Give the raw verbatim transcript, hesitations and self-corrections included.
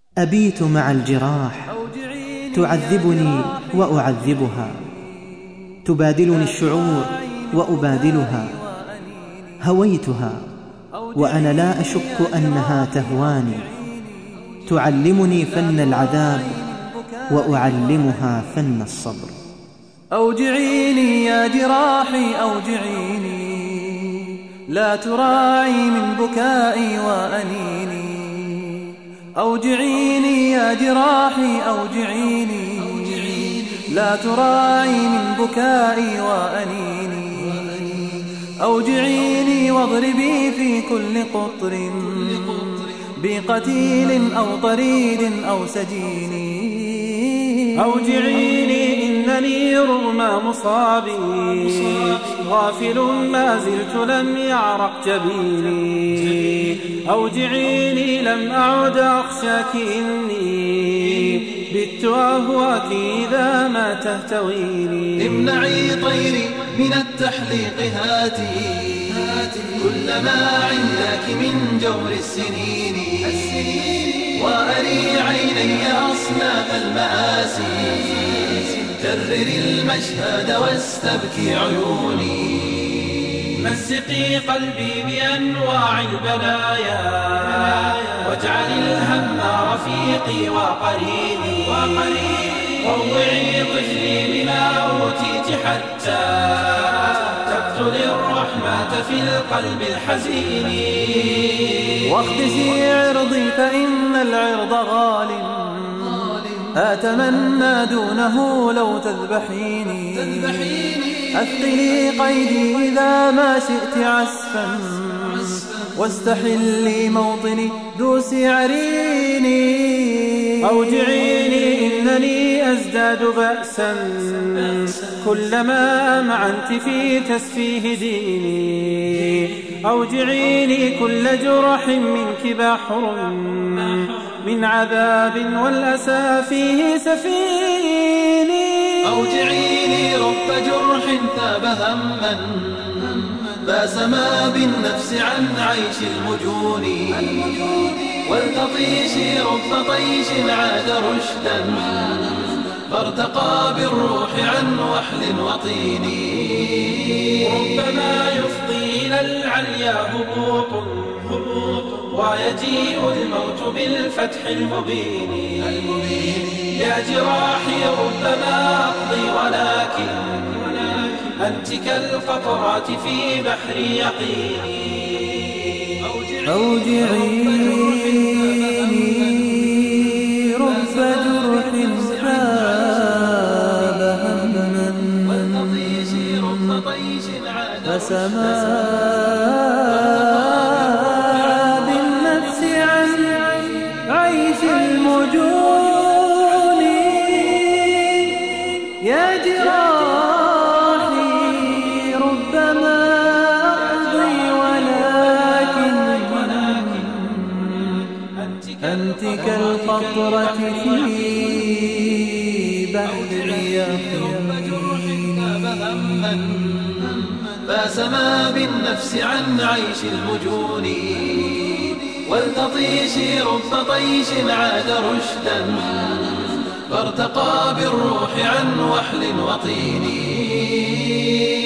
أبيت مع الجراح تعذبني وأعذبها، تبادلني الشعور وأبادلها. هويتها وأنا لا أشك أنها تهواني، تعلمني فن العذاب وأعلمها فن الصبر. أوجعيني يا جراحي أوجعيني، لا تراعي من بكائي وأنيني. أوجعيني يا جراحي أوجعيني، لا تراعي من بكائي وأنيني. أوجعيني واضربي في كل قطر بقتيل أو طريد أو سجين. أوجعيني إنني رغم مصابي غافل ما زلت لم يعرق جبيني. أوجعيني لم أعد أخشاك إني بت أهواك إذا ما تهتويني. امنعي طيري من التحليق هاتي كلما عندك من جور السنين، وأري عيني أصناف المآسي، كرري المشهد واستبكي عيوني. مسقي قلبي بأنواع البلايا، واجعل الهم رفيقي وقريني. روعي طفلي بما أوتيت حتى تقتل الرحمة في القلب الحزين. واخدشي عرضي فإن العرض غال، أتمنى دونه لو تذبحيني. أثقلي قيدي إذا ما شئت عسفا، واستحلي موطني دوسي عريني. أوجعيني إنني أزداد بأسا كلما أمعنت في تسفيه ديني. أوجعيني كل جرح منك بحر من عذاب والأسى فيه سفيني. أوجعيني رب جرح ثاب هما فاسما بالنفس عن عيش المجون. والتطيش رب طيش عاد رشدا فارتقى بالروح عن وحل وطين. ربما يفضي إلى العليا هبوط ويجيء الموت بالفتح المبين. يا جراحي ربما أقضي ولكن أنت كالقطرات في بحر يقيني. أوجعيني رب جرح ثاب هما فسما بالنفس عن عيش المجون. يا جراحي ربما أقضي ولكن أنت كالقطرة في بحر يقين. فاسما بالنفس عن عيش المجون. والتطيش رب طيش عاد رشدا فارتقى بالروح عن وحل وطين.